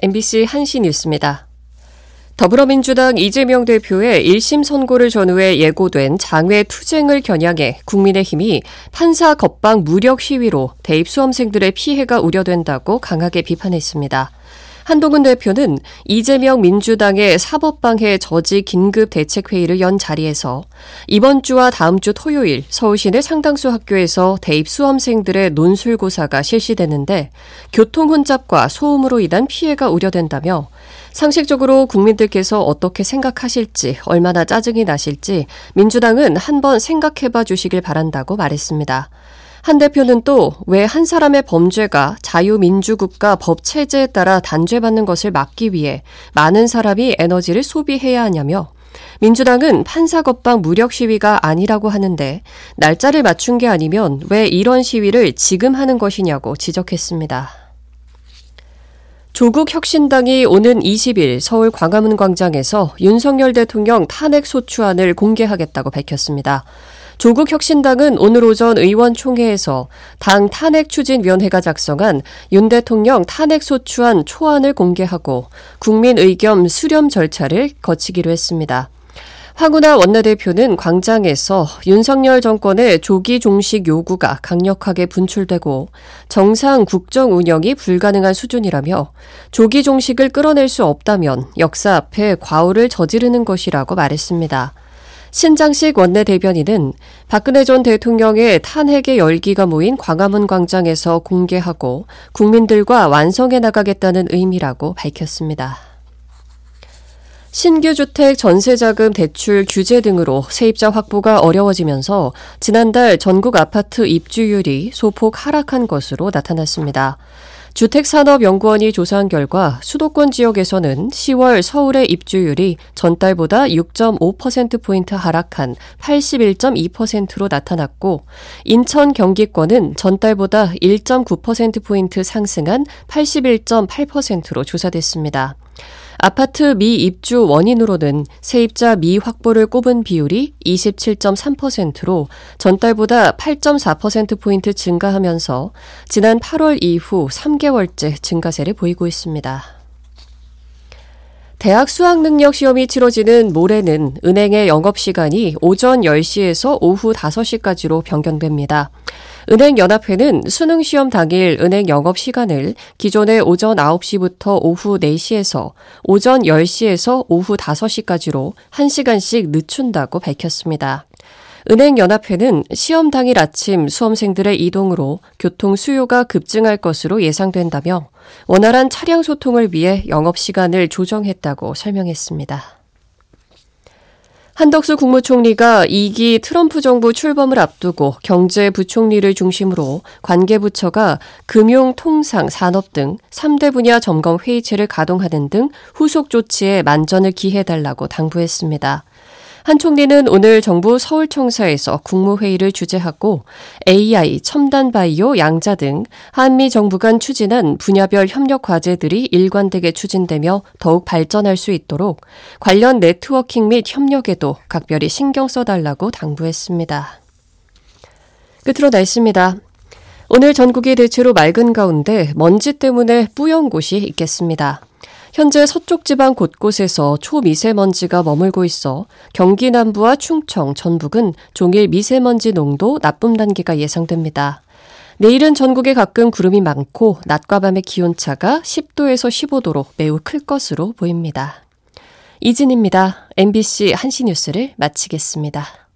MBC 한시 뉴스입니다. 더불어민주당 이재명 대표의 1심 선고를 전후해 예고된 장외 투쟁을 겨냥해 국민의힘이 판사 겁방 무력 시위로 대입 수험생들의 피해가 우려된다고 강하게 비판했습니다. 한동훈 대표는 이재명 민주당의 사법방해 저지 긴급대책회의를 연 자리에서 이번 주와 다음 주 토요일 서울시내 상당수 학교에서 대입 수험생들의 논술고사가 실시되는데 교통 혼잡과 소음으로 인한 피해가 우려된다며 상식적으로 국민들께서 어떻게 생각하실지 얼마나 짜증이 나실지 민주당은 한번 생각해봐 주시길 바란다고 말했습니다. 한 대표는 또 왜 한 사람의 범죄가 자유민주국가 법체제에 따라 단죄받는 것을 막기 위해 많은 사람이 에너지를 소비해야 하냐며 민주당은 판사 겁방 무력 시위가 아니라고 하는데 날짜를 맞춘 게 아니면 왜 이런 시위를 지금 하는 것이냐고 지적했습니다. 조국 혁신당이 오는 20일 서울 광화문 광장에서 윤석열 대통령 탄핵 소추안을 공개하겠다고 밝혔습니다. 조국 혁신당은 오늘 오전 의원총회에서 당 탄핵추진위원회가 작성한 윤 대통령 탄핵소추안 초안을 공개하고 국민 의견 수렴 절차를 거치기로 했습니다. 황운하 원내대표는 광장에서 윤석열 정권의 조기 종식 요구가 강력하게 분출되고 정상 국정 운영이 불가능한 수준이라며 조기 종식을 끌어낼 수 없다면 역사 앞에 과오를 저지르는 것이라고 말했습니다. 신장식 원내대변인은 박근혜 전 대통령의 탄핵의 열기가 모인 광화문 광장에서 공개하고 국민들과 완성해 나가겠다는 의미라고 밝혔습니다. 신규 주택 전세자금 대출 규제 등으로 세입자 확보가 어려워지면서 지난달 전국 아파트 입주율이 소폭 하락한 것으로 나타났습니다. 주택산업연구원이 조사한 결과 수도권 지역에서는 10월 서울의 입주율이 전달보다 6.5%포인트 하락한 81.2%로 나타났고 인천 경기권은 전달보다 1.9%포인트 상승한 81.8%로 조사됐습니다. 아파트 미입주 원인으로는 세입자 미확보를 꼽은 비율이 27.3%로 전달보다 8.4%포인트 증가하면서 지난 8월 이후 3개월째 증가세를 보이고 있습니다. 대학 수학능력 시험이 치러지는 모레는 은행의 영업시간이 오전 10시에서 오후 5시까지로 변경됩니다. 은행연합회는 수능시험 당일 은행 영업시간을 기존의 오전 9시부터 오후 4시에서 오전 10시에서 오후 5시까지로 1시간씩 늦춘다고 밝혔습니다. 은행연합회는 시험 당일 아침 수험생들의 이동으로 교통 수요가 급증할 것으로 예상된다며 원활한 차량 소통을 위해 영업시간을 조정했다고 설명했습니다. 한덕수 국무총리가 2기 트럼프 정부 출범을 앞두고 경제부총리를 중심으로 관계부처가 금융, 통상, 산업 등 3대 분야 점검 회의체를 가동하는 등 후속 조치에 만전을 기해달라고 당부했습니다. 한 총리는 오늘 정부 서울청사에서 국무회의를 주재하고 AI, 첨단 바이오, 양자 등 한미 정부 간 추진한 분야별 협력 과제들이 일관되게 추진되며 더욱 발전할 수 있도록 관련 네트워킹 및 협력에도 각별히 신경 써달라고 당부했습니다. 끝으로 날씨입니다. 오늘 전국이 대체로 맑은 가운데 먼지 때문에 뿌연 곳이 있겠습니다. 현재 서쪽 지방 곳곳에서 초미세먼지가 머물고 있어 경기 남부와 충청, 전북은 종일 미세먼지 농도 나쁨 단계가 예상됩니다. 내일은 전국에 가끔 구름이 많고 낮과 밤의 기온차가 10도에서 15도로 매우 클 것으로 보입니다. 이진입니다. MBC 한시 뉴스를 마치겠습니다.